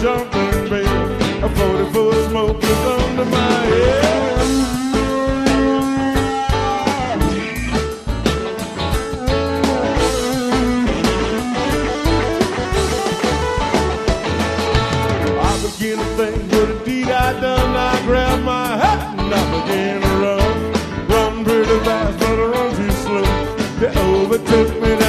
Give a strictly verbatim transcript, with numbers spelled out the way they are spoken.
jumping, baby. A forty-foot smoke is under my head. Begin to think what a deed I done. I grabbed my hat and I began to run. Run pretty fast, but I run too slow. They overtook me.